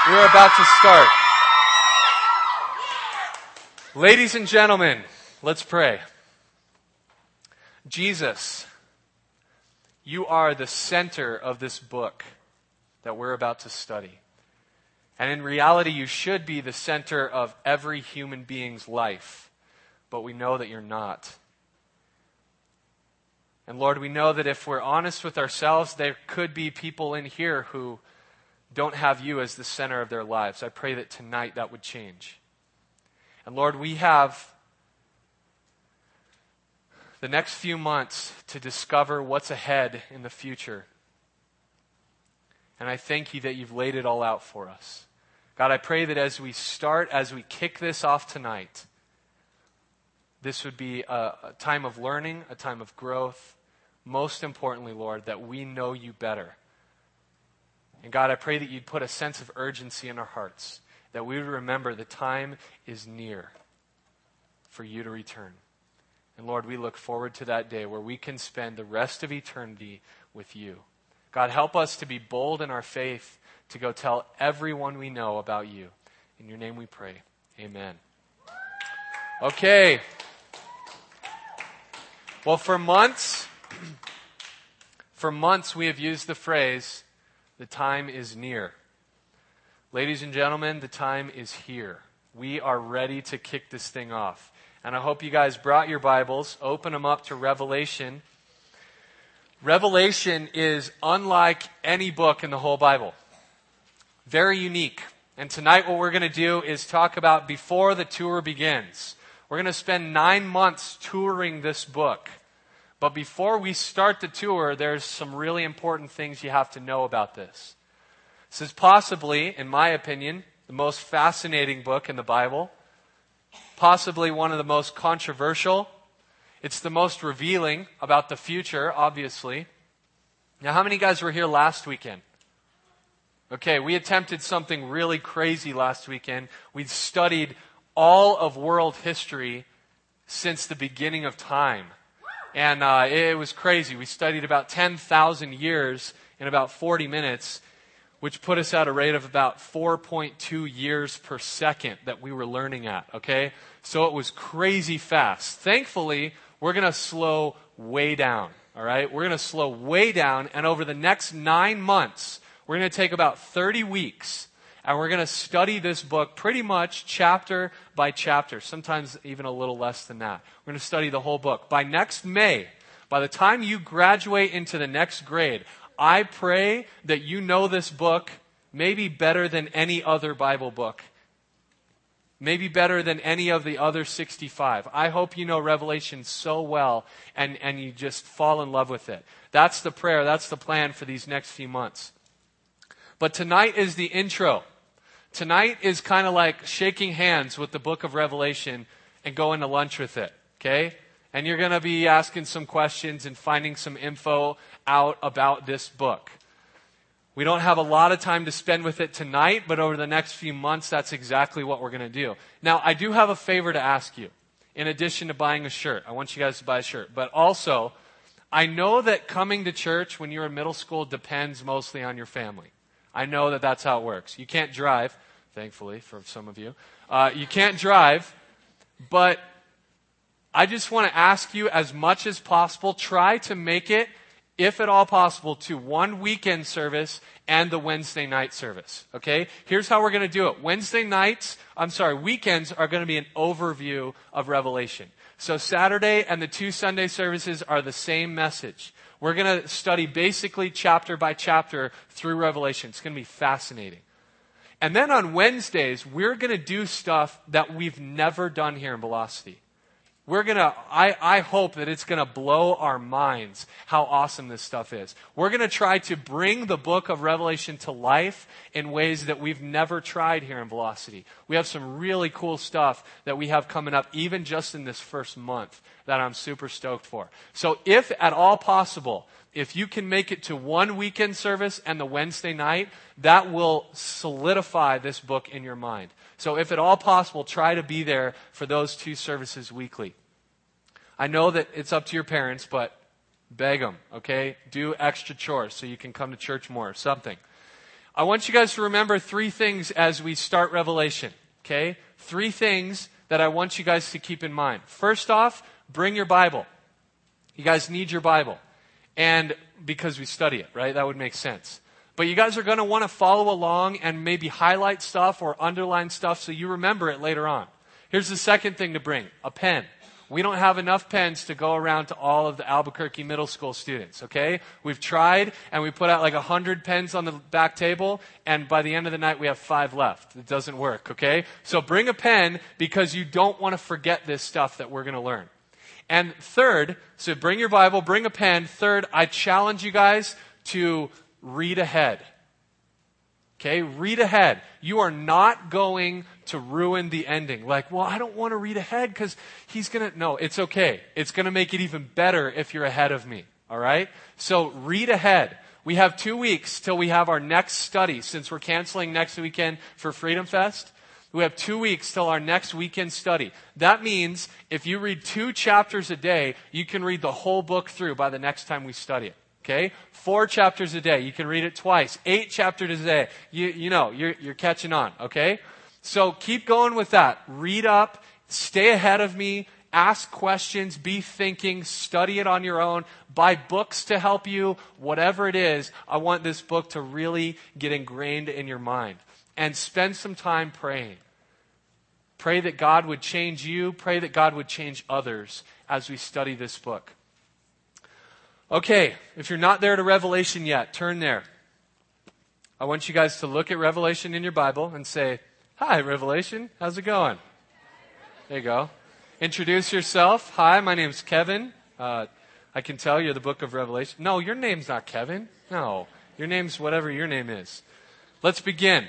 We're about to start. Ladies and gentlemen, let's pray. Jesus, you are the center of this book that we're about to study. And in reality, you should be the center of every human being's life. But we know that you're not. And Lord, we know that if we're honest with ourselves, there could be people in here who don't have you as the center of their lives. I pray that tonight that would change. And Lord, we have the next few months to discover what's ahead in the future. And I thank you that you've laid it all out for us. God, I pray that as we kick this off tonight, this would be a time of learning, a time of growth. Most importantly, Lord, that we know you better. And God, I pray that you'd put a sense of urgency in our hearts, that we would remember the time is near for you to return. And Lord, we look forward to that day where we can spend the rest of eternity with you. God, help us to be bold in our faith, to go tell everyone we know about you. In your name we pray. Amen. Okay. Well, for months we have used the phrase, the time is near. Ladies and gentlemen, the time is here. We are ready to kick this thing off. And I hope you guys brought your Bibles, open them up to Revelation. Revelation is unlike any book in the whole Bible. Very unique. And tonight what we're going to do is talk about before the tour begins. We're going to spend 9 months touring this book. But before we start the tour, there's some really important things you have to know about this. This is possibly, in my opinion, the most fascinating book in the Bible. Possibly one of the most controversial. It's the most revealing about the future, obviously. Now, how many guys were here last weekend? Okay, we attempted something really crazy last weekend. We studied all of world history since the beginning of time. And it was crazy. We studied about 10,000 years in about 40 minutes, which put us at a rate of about 4.2 years per second that we were learning at, okay? So it was crazy fast. Thankfully, we're going to slow way down, all right? We're going to slow way down, and over the next 9 months, we're going to take about 30 weeks, and we're going to study this book pretty much chapter by chapter, sometimes even a little less than that. We're going to study the whole book. By next May, by the time you graduate into the next grade, I pray that you know this book maybe better than any other Bible book. Maybe better than any of the other 65. I hope you know Revelation so well and you just fall in love with it. That's the prayer, that's the plan for these next few months. But tonight is the intro. Tonight is kind of like shaking hands with the book of Revelation and going to lunch with it, okay? And you're going to be asking some questions and finding some info out about this book. We don't have a lot of time to spend with it tonight, but over the next few months, that's exactly what we're going to do. Now, I do have a favor to ask you. In addition to buying a shirt, I want you guys to buy a shirt. But also, I know that coming to church when you're in middle school depends mostly on your family. I know that that's how it works. You can't drive, thankfully for some of you. You can't drive, but I just want to ask you as much as possible, try to make it, if at all possible, to one weekend service and the Wednesday night service. Okay? Here's how we're going to do it. Weekends are going to be an overview of Revelation. So Saturday and the 2 Sunday services are the same message. We're going to study basically chapter by chapter through Revelation. It's going to be fascinating. And then on Wednesdays, we're going to do stuff that we've never done here in Velocity. I hope that it's going to blow our minds how awesome this stuff is. We're going to try to bring the book of Revelation to life in ways that we've never tried here in Velocity. We have some really cool stuff that we have coming up even just in this first month that I'm super stoked for. So if at all possible, if you can make it to one weekend service and the Wednesday night, that will solidify this book in your mind. So if at all possible, try to be there for those 2 services weekly. I know that it's up to your parents, but beg them, okay? Do extra chores so you can come to church more or something. I want you guys to remember 3 things as we start Revelation, okay? 3 things that I want you guys to keep in mind. First off, bring your Bible. You guys need your Bible. And because we study it, right? That would make sense. But you guys are going to want to follow along and maybe highlight stuff or underline stuff so you remember it later on. Here's the second thing to bring, a pen. We don't have enough pens to go around to all of the Albuquerque middle school students, okay? We've tried, and we put out like 100 pens on the back table, and by the end of the night, we have 5 left. It doesn't work, okay? So bring a pen because you don't want to forget this stuff that we're going to learn. And third, so bring your Bible, bring a pen. Third, I challenge you guys to read ahead. Okay, read ahead. You are not going to ruin the ending. Like, well, I don't want to read ahead because he's going to... No, it's okay. It's going to make it even better if you're ahead of me. All right? So read ahead. We have 2 weeks till we have our next study. Since we're canceling next weekend for Freedom Fest, we have 2 weeks till our next weekend study. That means if you read 2 chapters a day, you can read the whole book through by the next time we study it. Okay? 4 chapters a day. You can read it twice. 8 chapters a day. You're catching on. Okay? So keep going with that. Read up. Stay ahead of me. Ask questions. Be thinking. Study it on your own. Buy books to help you. Whatever it is, I want this book to really get ingrained in your mind. And spend some time praying. Pray that God would change you. Pray that God would change others as we study this book. Okay, if you're not there to Revelation yet, turn there. I want you guys to look at Revelation in your Bible and say, "Hi, Revelation. How's it going?" There you go. Introduce yourself. "Hi, my name's Kevin. I can tell you're the book of Revelation." No, your name's not Kevin. No, your name's whatever your name is. Let's begin.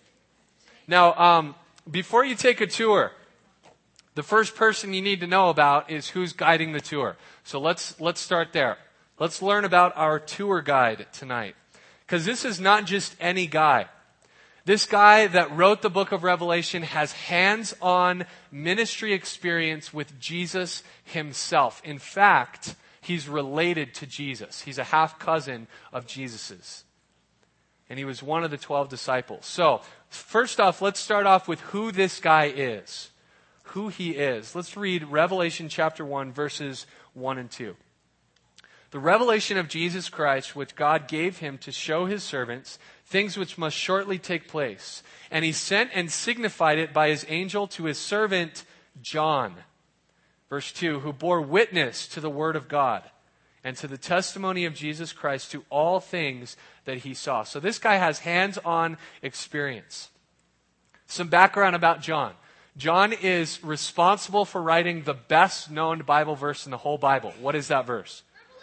Now, before you take a tour, the first person you need to know about is who's guiding the tour. So let's start there. Let's learn about our tour guide tonight. Because this is not just any guy. This guy that wrote the book of Revelation has hands-on ministry experience with Jesus himself. In fact, he's related to Jesus. He's a half-cousin of Jesus's. And he was one of the 12 disciples. So, first off, let's start off with who this guy is. Who he is. Let's read Revelation chapter 1, verses 1 and 2. "The revelation of Jesus Christ, which God gave him to show his servants things which must shortly take place. And he sent and signified it by his angel to his servant John." Verse 2, "who bore witness to the word of God and to the testimony of Jesus Christ to all things that he saw." So this guy has hands-on experience. Some background about John. John is responsible for writing the best-known Bible verse in the whole Bible. What is that verse?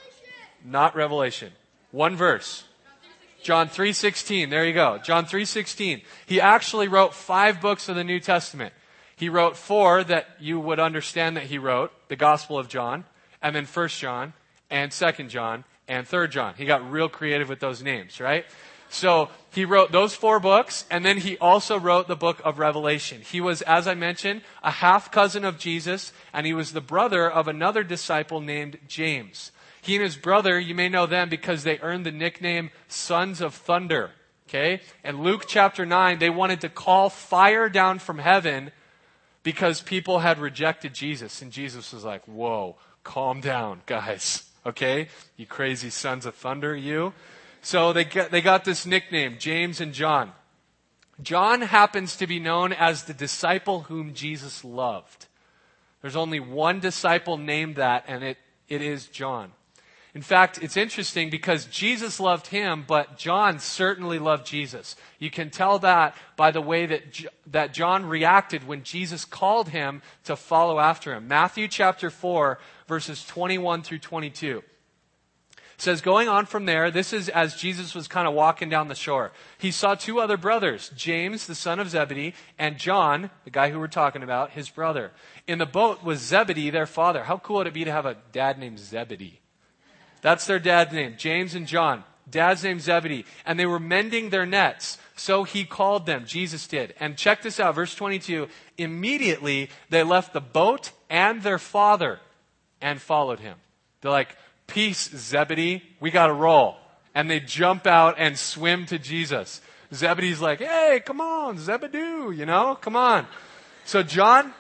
Not Revelation. One verse. John 3:16. There you go. John 3:16. He actually wrote 5 books of the New Testament. He wrote 4 that you would understand that he wrote. The Gospel of John. And then 1 John. And 2 John. And 3 John. He got real creative with those names, right? So he wrote those 4 books. And then he also wrote the book of Revelation. He was, as I mentioned, a half-cousin of Jesus. And he was the brother of another disciple named James. He and his brother, you may know them because they earned the nickname Sons of Thunder. Okay? And Luke chapter 9, they wanted to call fire down from heaven because people had rejected Jesus. And Jesus was like, "Whoa, calm down, guys. Okay? You crazy sons of thunder, you." So they got this nickname, James and John. John happens to be known as the disciple whom Jesus loved. There's only one disciple named that, and it is John. In fact, it's interesting because Jesus loved him, but John certainly loved Jesus. You can tell that by the way that John reacted when Jesus called him to follow after him. Matthew chapter 4, verses 21 through 22. It says, "Going on from there," this is as Jesus was kind of walking down the shore, "he saw 2 other brothers, James, the son of Zebedee, and John," the guy who we're talking about, his brother. "In the boat was Zebedee, their father." How cool would it be to have a dad named Zebedee? That's their dad's name, James and John. Dad's name Zebedee. "And they were mending their nets. So he called them," Jesus did. And check this out, verse 22. "Immediately they left the boat and their father and followed him." They're like, "Peace, Zebedee, we got to roll." And they jump out and swim to Jesus. Zebedee's like, hey, come on, Zebedee, come on. So John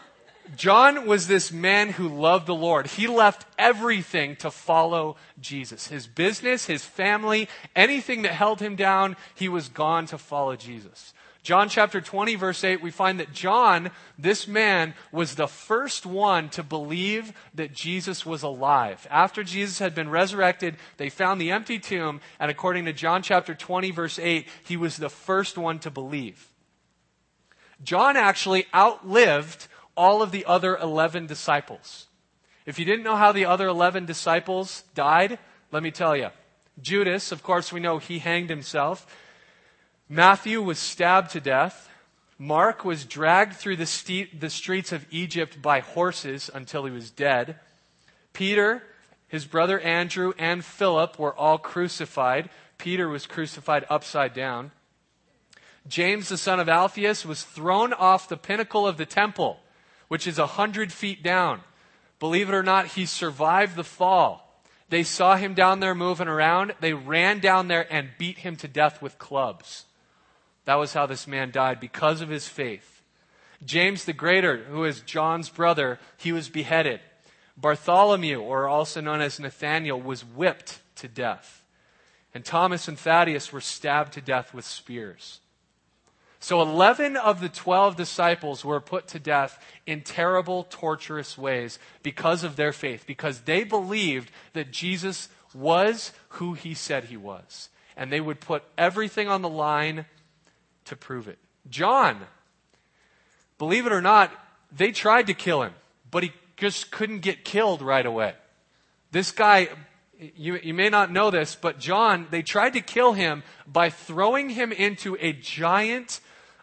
was this man who loved the Lord. He left everything to follow Jesus. His business, his family, anything that held him down, he was gone to follow Jesus. John chapter 20, verse 8, we find that John, this man, was the first one to believe that Jesus was alive. After Jesus had been resurrected, they found the empty tomb, and according to John chapter 20, verse 8, he was the first one to believe. John actually outlived all of the other 11 disciples. If you didn't know how the other 11 disciples died, let me tell you. Judas, of course, we know he hanged himself. Matthew was stabbed to death. Mark was dragged through the streets of Egypt by horses until he was dead. Peter, his brother Andrew, and Philip were all crucified. Peter was crucified upside down. James, the son of Alphaeus, was thrown off the pinnacle of the temple, which is 100 feet down. Believe it or not, he survived the fall. They saw him down there moving around. They ran down there and beat him to death with clubs. That was how this man died, because of his faith. James the Greater, who is John's brother, he was beheaded. Bartholomew, or also known as Nathanael, was whipped to death. And Thomas and Thaddeus were stabbed to death with spears. So 11 of the 12 disciples were put to death in terrible, torturous ways because of their faith, because they believed that Jesus was who he said he was. And they would put everything on the line to prove it. John, believe it or not, they tried to kill him, but he just couldn't get killed right away. This guy, you may not know this, but John, they tried to kill him by throwing him into a giant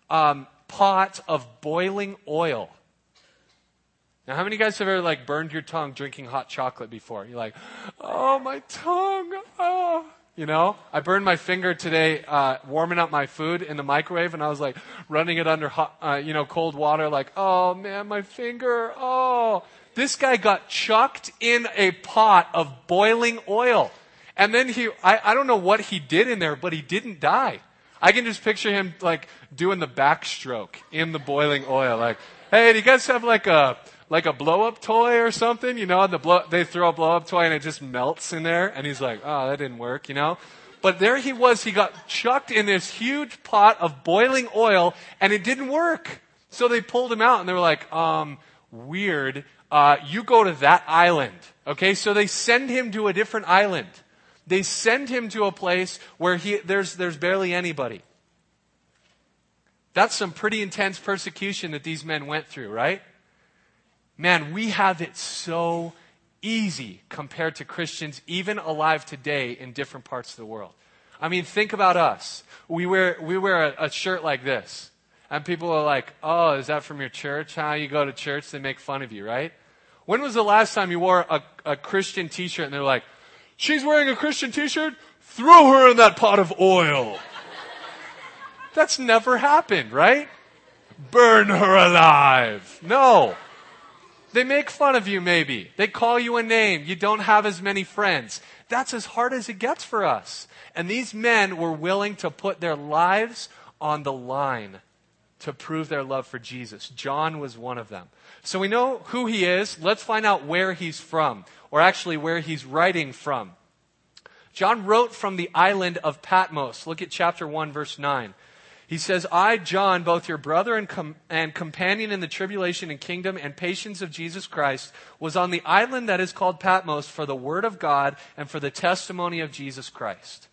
pot of boiling oil. Now, how many of you guys have ever burned your tongue drinking hot chocolate before? You're like, oh, my tongue, oh. I burned my finger today warming up my food in the microwave, and I was running it under hot, cold water, oh man, my finger, oh. This guy got chucked in a pot of boiling oil. And then I don't know what he did in there, but he didn't die. I can just picture him doing the backstroke in the boiling oil. Hey, do you guys have a blow-up toy or something, and they throw a blow-up toy and it just melts in there, and he's like, oh, that didn't work, But there he was, he got chucked in this huge pot of boiling oil, and it didn't work. So they pulled him out, and they were like, weird, you go to that island, okay? So they send him to a different island. They send him to a place where there's barely anybody. That's some pretty intense persecution that these men went through, right? Man, we have it so easy compared to Christians even alive today in different parts of the world. I mean, think about us. We wear a shirt like this. And people are like, oh, is that from your church? How you go to church? They make fun of you, right? When was the last time you wore a Christian t-shirt and they're like, she's wearing a Christian t-shirt? Throw her in that pot of oil. That's never happened, right? Burn her alive. No. They make fun of you maybe. They call you a name. You don't have as many friends. That's as hard as it gets for us. And these men were willing to put their lives on the line to prove their love for Jesus. John was one of them. So we know who he is. Let's find out where he's from, or actually where he's writing from. John wrote from the island of Patmos. Look at chapter 1, verse 9. He says, I, John, both your brother and companion in the tribulation and kingdom and patience of Jesus Christ, was on the island that is called Patmos for the word of God and for the testimony of Jesus Christ.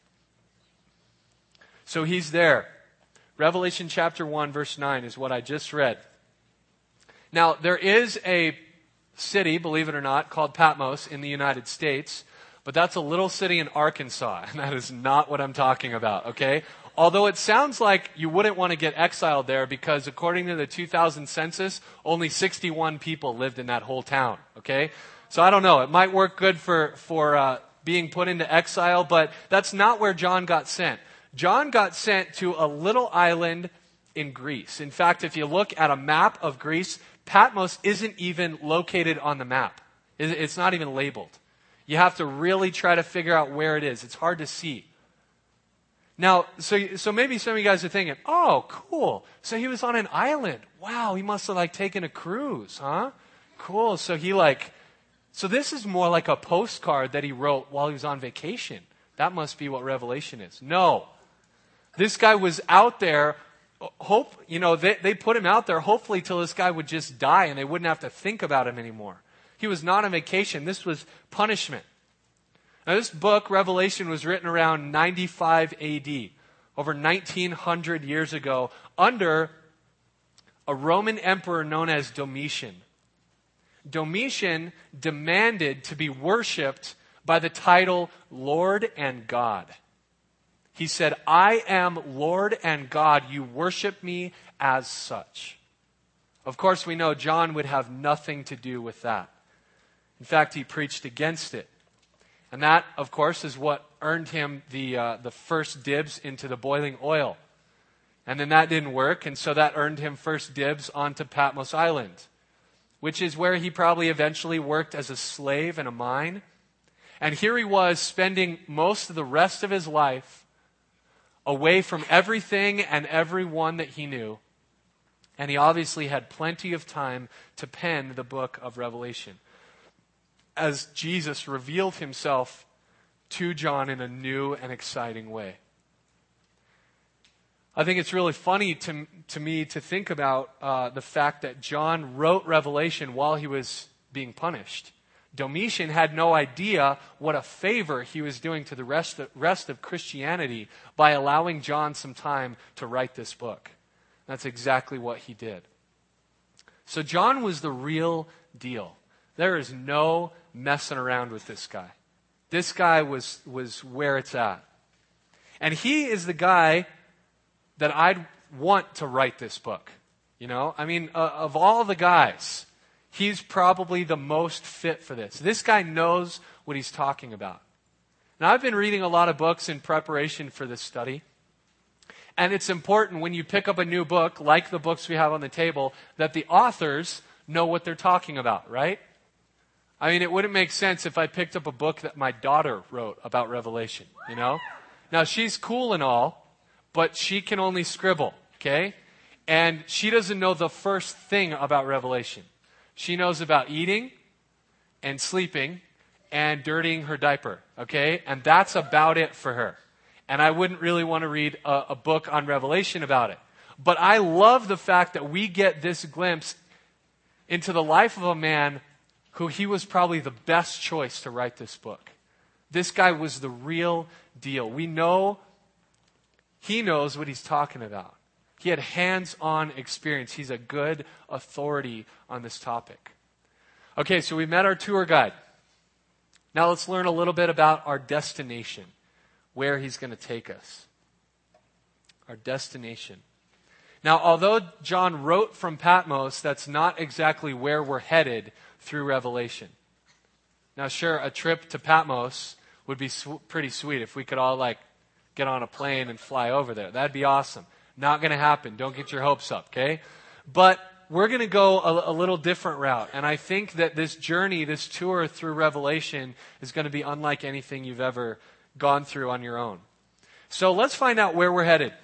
So he's there. Revelation chapter 1, verse 9 is what I just read. Now, there is a city, believe it or not, called Patmos in the United States, but that's a little city in Arkansas, and that is not what I'm talking about, okay? Although it sounds like you wouldn't want to get exiled there because according to the 2000 census, only 61 people lived in that whole town, okay? So I don't know. It might work good for being put into exile, but that's not where John got sent. John got sent to a little island in Greece. In fact, if you look at a map of Greece, Patmos isn't even located on the map. It's not even labeled. You have to really try to figure out where it is. It's hard to see. Now, so maybe some of you guys are thinking, oh, cool. So he was on an island. Wow, he must have taken a cruise, huh? Cool. So this is more like a postcard that he wrote while he was on vacation. That must be what Revelation is. No. This guy was out there, they put him out there hopefully till this guy would just die and they wouldn't have to think about him anymore. He was not on vacation. This was punishment. Now, this book, Revelation, was written around 95 AD, over 1900 years ago, under a Roman emperor known as Domitian. Domitian demanded to be worshipped by the title Lord and God. He said, I am Lord and God. You worship me as such. Of course, we know John would have nothing to do with that. In fact, he preached against it. And that, of course, is what earned him the first dibs into the boiling oil. And then that didn't work, and so that earned him first dibs onto Patmos Island, which is where he probably eventually worked as a slave in a mine. And here he was spending most of the rest of his life away from everything and everyone that he knew. And he obviously had plenty of time to pen the book of Revelation, as Jesus revealed himself to John in a new and exciting way. I think it's really funny to me to think about the fact that John wrote Revelation while he was being punished. Domitian had no idea what a favor he was doing to the rest of Christianity by allowing John some time to write this book. That's exactly what he did. So John was the real deal. There is no messing around with this guy. This guy was where it's at. And he is the guy that I'd want to write this book. Of all the guys, he's probably the most fit for this. This guy knows what he's talking about. Now, I've been reading a lot of books in preparation for this study. And it's important when you pick up a new book, like the books we have on the table, that the authors know what they're talking about, right? It wouldn't make sense if I picked up a book that my daughter wrote about Revelation, Now, she's cool and all, but she can only scribble, okay? And she doesn't know the first thing about Revelation. She knows about eating and sleeping and dirtying her diaper, okay? And that's about it for her. And I wouldn't really want to read a book on Revelation about it. But I love the fact that we get this glimpse into the life of a man who he was probably the best choice to write this book. This guy was the real deal. We know he knows what he's talking about. He had hands-on experience. He's a good authority on this topic. Okay, so we met our tour guide. Now let's learn a little bit about our destination, where he's going to take us. Our destination. Now, although John wrote from Patmos, that's not exactly where we're headed through Revelation. Now, sure, a trip to Patmos would be pretty sweet if we could all get on a plane and fly over there. That'd be awesome. Not going to happen. Don't get your hopes up, okay? But we're going to go a little different route. And I think that this journey, this tour through Revelation is going to be unlike anything you've ever gone through on your own. So let's find out where we're headed.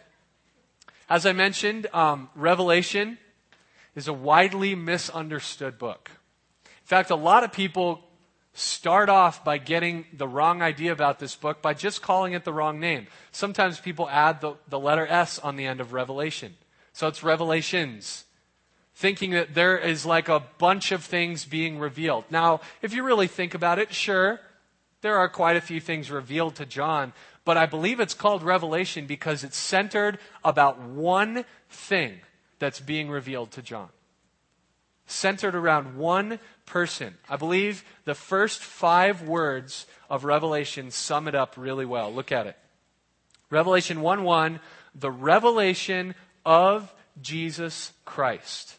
As I mentioned, Revelation is a widely misunderstood book. In fact, a lot of people start off by getting the wrong idea about this book by just calling it the wrong name. Sometimes people add the letter S on the end of Revelation. So it's Revelations, thinking that there is a bunch of things being revealed. Now, if you really think about it, sure, there are quite a few things revealed to John, but I believe it's called Revelation because it's centered about one thing that's being revealed to John. Centered around one person. I believe the first 5 words of Revelation sum it up really well. Look at it. Revelation 1:1, the revelation of Jesus Christ.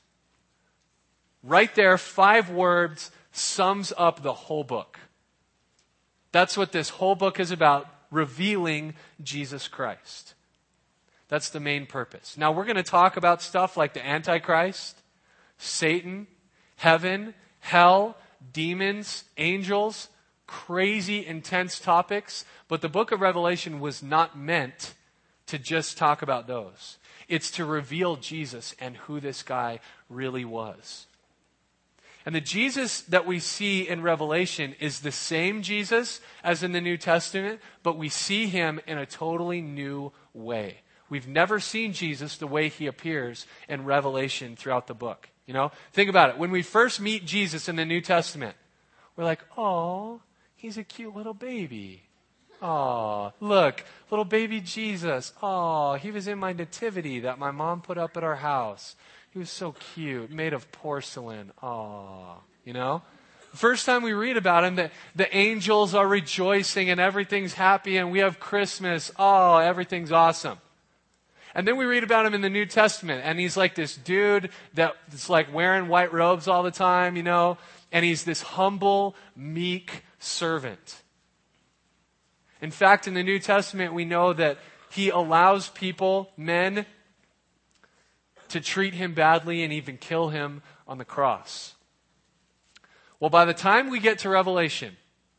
Right there, 5 words sums up the whole book. That's what this whole book is about, revealing Jesus Christ. That's the main purpose. Now, we're going to talk about stuff like the Antichrist, Satan, heaven, hell, demons, angels, crazy, intense topics. But the book of Revelation was not meant to just talk about those. It's to reveal Jesus and who this guy really was. And the Jesus that we see in Revelation is the same Jesus as in the New Testament, but we see him in a totally new way. We've never seen Jesus the way he appears in Revelation throughout the book. You know, think about it. When we first meet Jesus in the New Testament, we're like, oh, he's a cute little baby. Oh, look, little baby Jesus. Oh, he was in my nativity that my mom put up at our house. He was so cute, made of porcelain. Oh, you know? The first time we read about him, the angels are rejoicing and everything's happy and we have Christmas. Oh, everything's awesome. And then we read about him in the New Testament, and he's like this dude that's like wearing white robes all the time, you know? And he's this humble, meek servant. In fact, in the New Testament, we know that he allows people, men, to treat him badly and even kill him on the cross. Well, by the time we get to Revelation,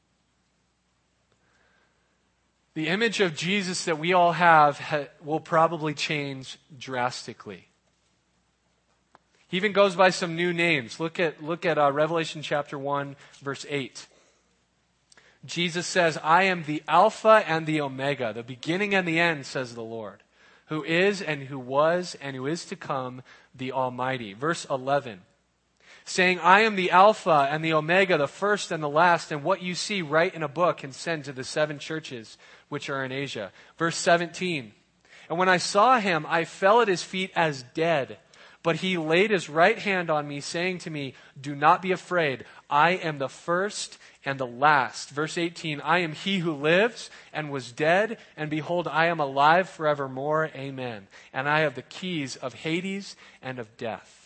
the image of Jesus that we all have will probably change drastically. He even goes by some new names. Look at Revelation chapter 1, verse 8. Jesus says, I am the Alpha and the Omega, the beginning and the end, says the Lord, who is and who was and who is to come, the Almighty. Verse 11, saying, I am the Alpha and the Omega, the first and the last, and what you see write in a book and send to the 7 churches which are in Asia. Verse 17, and when I saw him, I fell at his feet as dead. But he laid his right hand on me, saying to me, do not be afraid. I am the first and the last. Verse 18, I am he who lives and was dead, and behold, I am alive forevermore. Amen. And I have the keys of Hades and of death.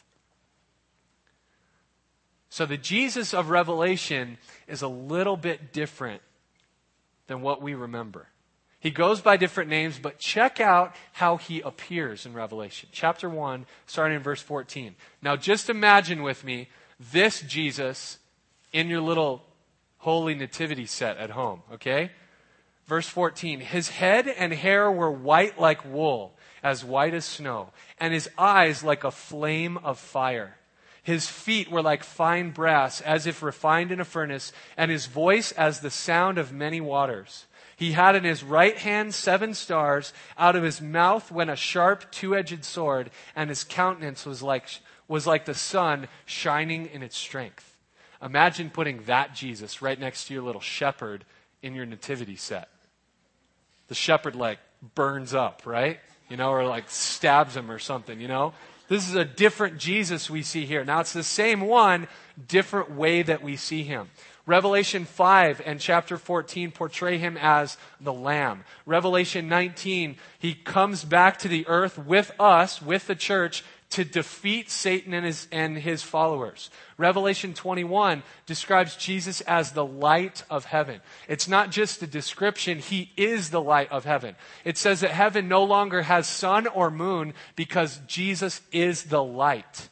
So the Jesus of Revelation is a little bit different than what we remember. He goes by different names, but check out how he appears in Revelation. Chapter 1, starting in verse 14. Now just imagine with me this Jesus in your little holy nativity set at home, okay? Verse 14. His head and hair were white like wool, as white as snow, and his eyes like a flame of fire. His feet were like fine brass, as if refined in a furnace, and his voice as the sound of many waters. He had in his right hand 7 stars. Out of his mouth went a sharp 2-edged sword, and his countenance was like the sun shining in its strength. Imagine putting that Jesus right next to your little shepherd in your nativity set. The shepherd like burns up, right? You know, or like stabs him or something, you know? This is a different Jesus we see here. Now it's the same one, different way that we see him. Revelation 5 and chapter 14 portray him as the Lamb. Revelation 19, he comes back to the earth with us, with the church, to defeat Satan and his followers. Revelation 21 describes Jesus as the light of heaven. It's not just a description, he is the light of heaven. It says that heaven no longer has sun or moon because Jesus is the light.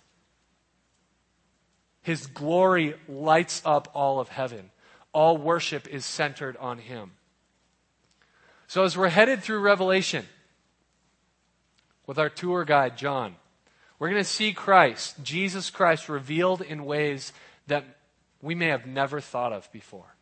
His glory lights up all of heaven. All worship is centered on him. So as we're headed through Revelation with our tour guide, John, we're going to see Christ, Jesus Christ, revealed in ways that we may have never thought of before.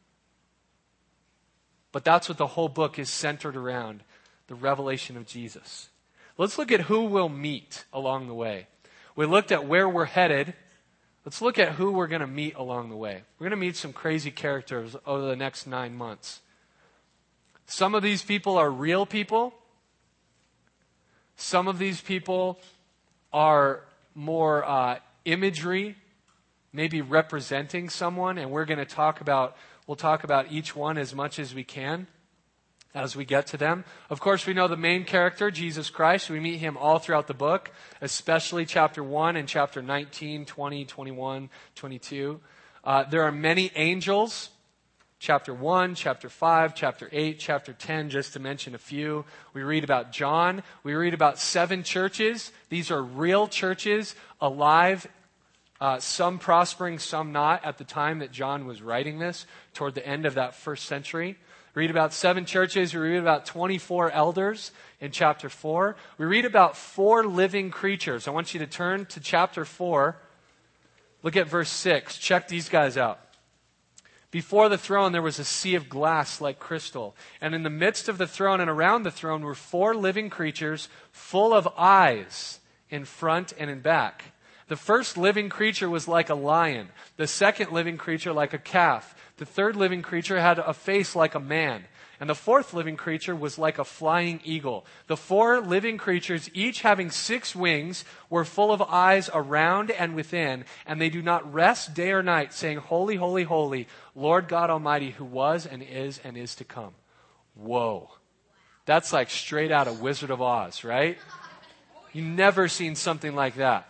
But that's what the whole book is centered around, the revelation of Jesus. Let's look at who we'll meet along the way. We looked at where we're headed. Let's look at who we're going to meet along the way. We're going to meet some crazy characters over the next 9 months. Some of these people are real people. Some of these people are more imagery, maybe representing someone, and we'll talk about each one as much as we can as we get to them. Of course, we know the main character, Jesus Christ. We meet him all throughout the book, especially chapter 1 and chapter 19, 20, 21, 22. There are many angels. Chapter 1, chapter 5, chapter 8, chapter 10, just to mention a few. We read about John. We read about 7 churches. These are real churches, alive, some prospering, some not, at the time that John was writing this, toward the end of that first century. We read about 7 churches. We read about 24 elders in chapter 4. We read about 4 living creatures. I want you to turn to chapter 4. Look at verse 6. Check these guys out. Before the throne there was a sea of glass like crystal. And in the midst of the throne and around the throne were 4 living creatures full of eyes in front and in back. The first living creature was like a lion. The second living creature like a calf. The third living creature had a face like a man. And the fourth living creature was like a flying eagle. The 4 living creatures, each having 6 wings, were full of eyes around and within, and they do not rest day or night, saying, Holy, holy, holy, Lord God Almighty, who was and is to come. Whoa. That's like straight out of Wizard of Oz, right? You've never seen something like that.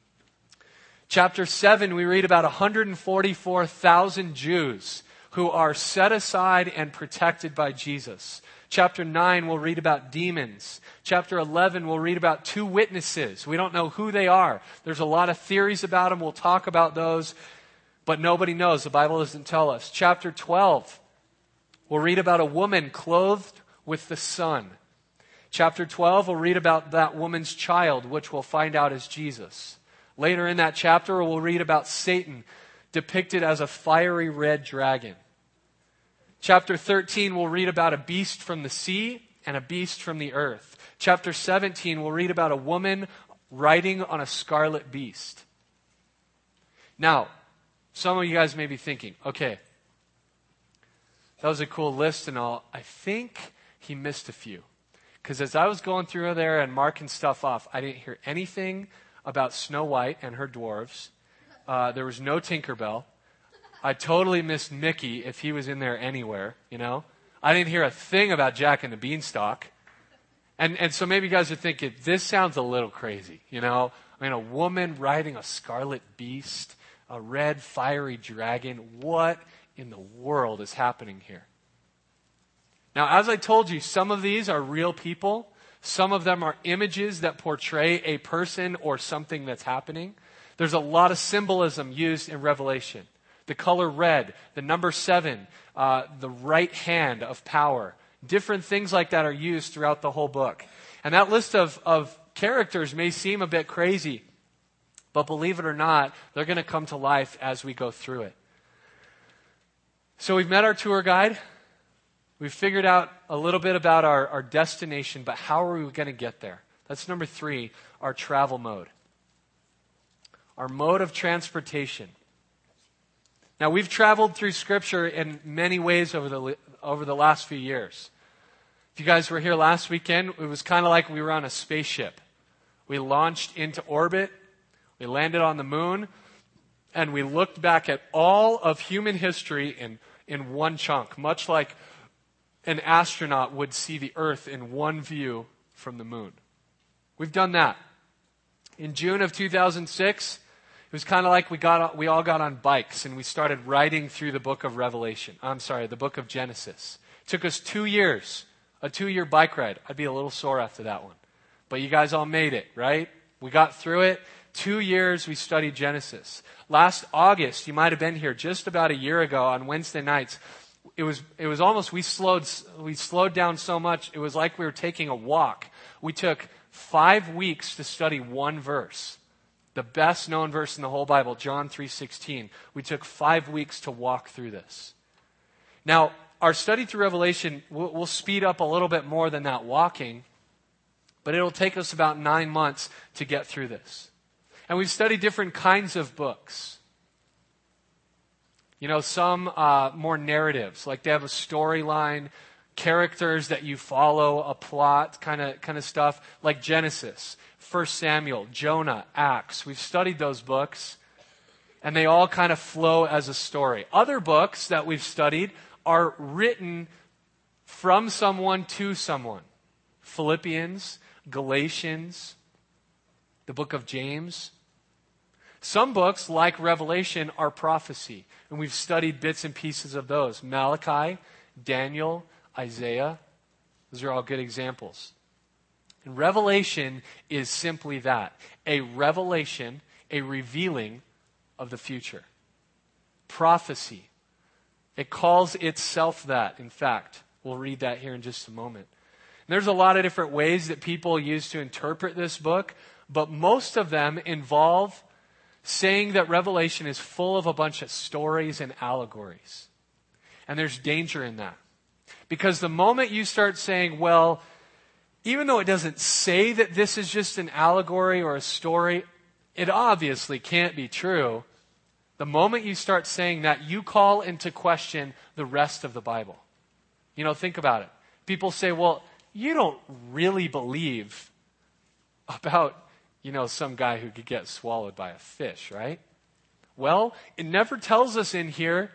Chapter 7, we read about 144,000 Jews who are set aside and protected by Jesus. Chapter 9, we'll read about demons. Chapter 11, we'll read about 2 witnesses. We don't know who they are. There's a lot of theories about them. We'll talk about those, but nobody knows. The Bible doesn't tell us. Chapter 12, we'll read about a woman clothed with the sun. Chapter 12, we'll read about that woman's child, which we'll find out is Jesus. Later in that chapter, we'll read about Satan, depicted as a fiery red dragon. Chapter 13, we'll read about a beast from the sea and a beast from the earth. Chapter 17, we'll read about a woman riding on a scarlet beast. Now, some of you guys may be thinking, okay, that was a cool list and all. I think he missed a few. Because as I was going through there and marking stuff off, I didn't hear anything about Snow White and her dwarves. There was no Tinkerbell. I totally missed Mickey if he was in there anywhere, you know. I didn't hear a thing about Jack and the Beanstalk. And so maybe you guys are thinking, this sounds a little crazy, you know. I mean, a woman riding a scarlet beast, a red fiery dragon. What in the world is happening here? Now, as I told you, some of these are real people. Some of them are images that portray a person or something that's happening. There's a lot of symbolism used in Revelation. The color red, the number 7, the right hand of power. Different things like that are used throughout the whole book. And that list of characters may seem a bit crazy, but believe it or not, they're going to come to life as we go through it. So we've met our tour guide. We've figured out a little bit about our destination, but how are we going to get there? That's number 3, our travel mode. Our mode of transportation. Now, we've traveled through Scripture in many ways over the last few years. If you guys were here last weekend, it was kind of like we were on a spaceship. We launched into orbit, we landed on the moon, and we looked back at all of human history in one chunk, much like an astronaut would see the Earth in one view from the moon. We've done that. In June of 2006, it was kind of like we all got on bikes and we started riding through the book of the book of Genesis. It took us 2 years, a 2-year bike ride. I'd be a little sore after that one. But you guys all made it, right? We got through it. 2 years we studied Genesis. Last August, you might have been here just about a year ago on Wednesday nights. It was almost, we slowed down so much, it was like we were taking a walk. We took 5 weeks to study one verse. The best known verse in the whole Bible, John 3:16. We took 5 weeks to walk through this. Now, our study through Revelation, we'll speed up a little bit more than that walking, but it'll take us about 9 months to get through this. And we've studied different kinds of books. You know, some more narratives, like they have a storyline, characters that you follow, a plot, kind of stuff, like Genesis, 1 Samuel, Jonah, Acts. We've studied those books, and they all kind of flow as a story. Other books that we've studied are written from someone to someone. Philippians, Galatians, the book of James. Some books, like Revelation, are prophecy, and we've studied bits and pieces of those. Malachi, Daniel, Isaiah. Those are all good examples. And Revelation is simply that, a revelation, a revealing of the future. Prophecy. It calls itself that, in fact. We'll read that here in just a moment. And there's a lot of different ways that people use to interpret this book, but most of them involve saying that Revelation is full of a bunch of stories and allegories. And there's danger in that. Because the moment you start saying, well, even though it doesn't say that this is just an allegory or a story, it obviously can't be true. The moment you start saying that, you call into question the rest of the Bible. Think about it. People say, well, you don't really believe about, some guy who could get swallowed by a fish, right? Well, it never tells us in here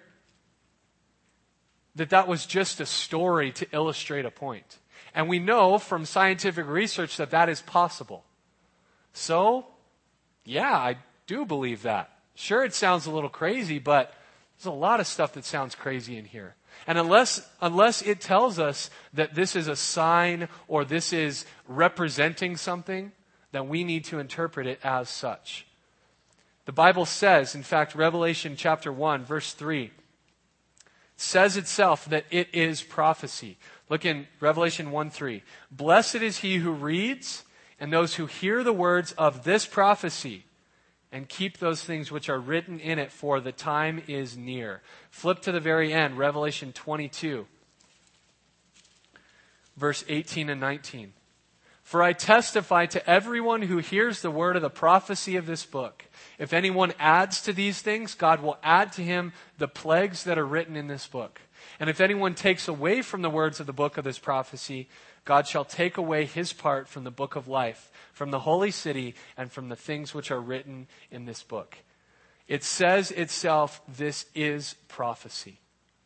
that was just a story to illustrate a point. And we know from scientific research that is possible. So, yeah, I do believe that. Sure, it sounds a little crazy, but there's a lot of stuff that sounds crazy in here. And unless it tells us that this is a sign or this is representing something, then we need to interpret it as such. The Bible says, in fact, Revelation chapter 1, verse 3, says itself that it is prophecy. Look in Revelation 1:3. Blessed is he who reads and those who hear the words of this prophecy and keep those things which are written in it, for the time is near. Flip to the very end, Revelation 22, verse 18 and 19. For I testify to everyone who hears the word of the prophecy of this book. If anyone adds to these things, God will add to him the plagues that are written in this book. And if anyone takes away from the words of the book of this prophecy, God shall take away his part from the book of life, from the holy city, and from the things which are written in this book. It says itself, this is prophecy.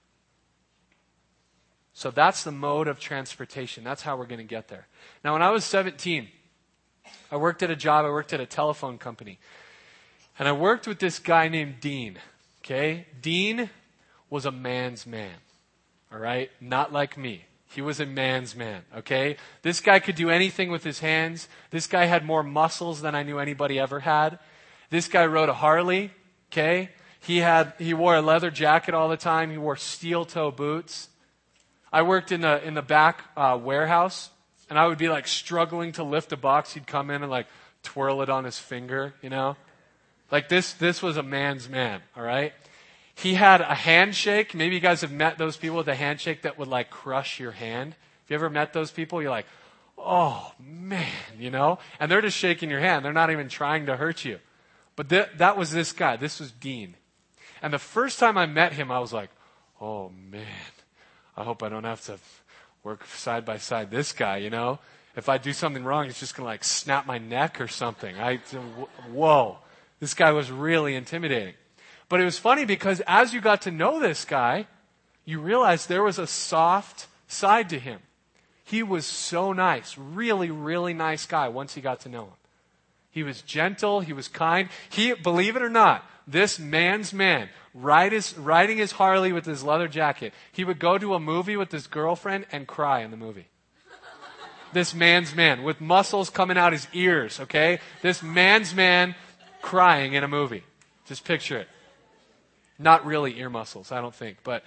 So that's the mode of transportation. That's how we're going to get there. Now, when I was 17, I worked at a job. I worked at a telephone company. And I worked with this guy named Dean. Okay? Dean was a man's man. All right? Not like me. He was a man's man. Okay? This guy could do anything with his hands. This guy had more muscles than I knew anybody ever had. This guy rode a Harley. Okay? He wore a leather jacket all the time. He wore steel toe boots. I worked in the back warehouse, and I would be like struggling to lift a box. He'd come in and like twirl it on his finger, Like this was a man's man, all right? He had a handshake. Maybe you guys have met those people with a handshake that would like crush your hand. Have you ever met those people? You're like, oh man, And they're just shaking your hand. They're not even trying to hurt you. But that was this guy. This was Dean. And the first time I met him, I was like, oh man. I hope I don't have to work side by side this guy, If I do something wrong, he's just going to like snap my neck or something. Whoa. This guy was really intimidating. But it was funny because as you got to know this guy, you realized there was a soft side to him. He was so nice. Really, really nice guy once you got to know him. He was gentle. He was kind. Believe it or not, this man's man, riding his Harley with his leather jacket, he would go to a movie with his girlfriend and cry in the movie. This man's man with muscles coming out his ears, okay? This man's man crying in a movie. Just picture it. Not really ear muscles, I don't think. But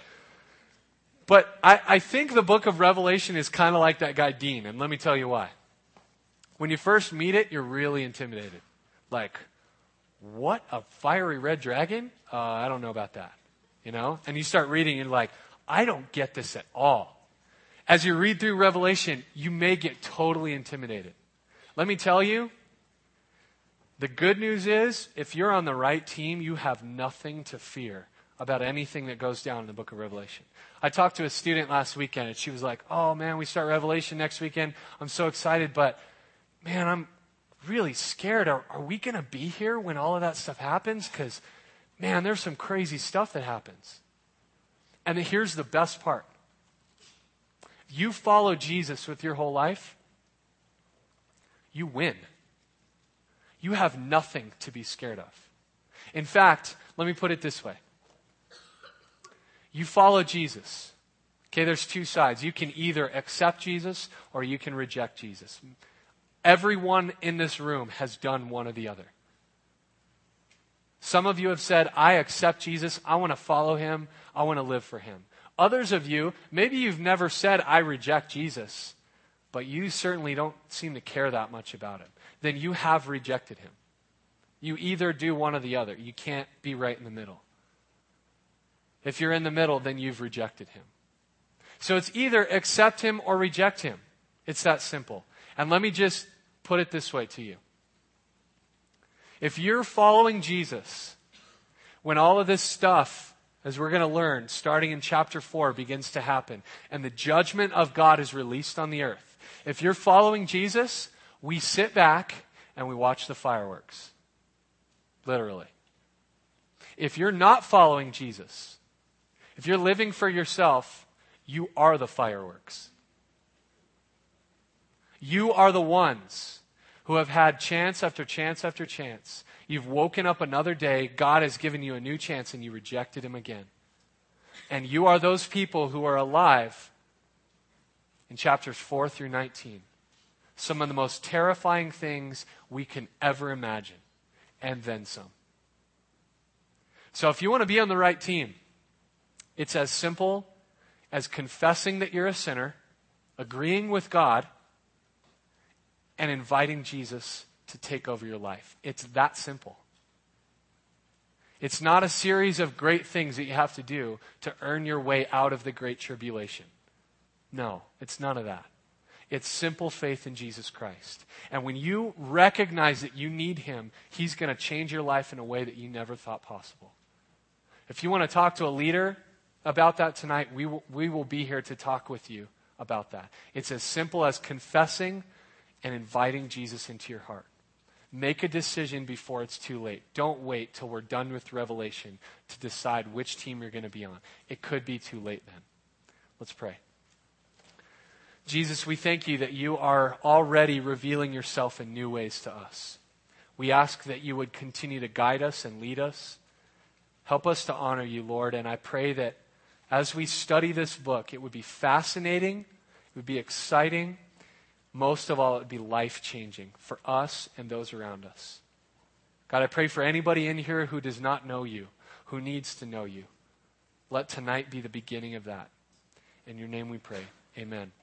I think the book of Revelation is kind of like that guy Dean, and let me tell you why. When you first meet it, you're really intimidated. Like, what? A fiery red dragon? I don't know about that. And you start reading and you're like, I don't get this at all. As you read through Revelation, you may get totally intimidated. Let me tell you, the good news is, if you're on the right team, you have nothing to fear about anything that goes down in the book of Revelation. I talked to a student last weekend and she was like, oh man, we start Revelation next weekend. I'm so excited, but man, I'm really scared. Are we going to be here when all of that stuff happens? Because, man, there's some crazy stuff that happens. And here's the best part. You follow Jesus with your whole life, you win. You have nothing to be scared of. In fact, let me put it this way. You follow Jesus. Okay, there's two sides. You can either accept Jesus or you can reject Jesus. Everyone in this room has done one or the other. Some of you have said, I accept Jesus. I want to follow him. I want to live for him. Others of you, maybe you've never said, I reject Jesus, but you certainly don't seem to care that much about him. Then you have rejected him. You either do one or the other. You can't be right in the middle. If you're in the middle, then you've rejected him. So it's either accept him or reject him. It's that simple. And let me just put it this way to you. If you're following Jesus, when all of this stuff, as we're going to learn, starting in chapter 4, begins to happen, and the judgment of God is released on the earth, if you're following Jesus, we sit back and we watch the fireworks. Literally. If you're not following Jesus, if you're living for yourself, you are the fireworks. You are the ones who have had chance after chance after chance. You've woken up another day, God has given you a new chance, and you rejected him again. And you are those people who are alive in chapters 4 through 19. Some of the most terrifying things we can ever imagine, and then some. So if you want to be on the right team, it's as simple as confessing that you're a sinner, agreeing with God, and inviting Jesus to take over your life. It's that simple. It's not a series of great things that you have to do to earn your way out of the great tribulation. No, it's none of that. It's simple faith in Jesus Christ. And when you recognize that you need him, he's going to change your life in a way that you never thought possible. If you want to talk to a leader about that tonight, we will be here to talk with you about that. It's as simple as confessing and inviting Jesus into your heart. Make a decision before it's too late. Don't wait till we're done with Revelation to decide which team you're going to be on. It could be too late then. Let's pray. Jesus, we thank you that you are already revealing yourself in new ways to us. We ask that you would continue to guide us and lead us. Help us to honor you, Lord, and I pray that as we study this book, it would be fascinating, it would be exciting, most of all, it would be life-changing for us and those around us. God, I pray for anybody in here who does not know you, who needs to know you. Let tonight be the beginning of that. In your name we pray. Amen.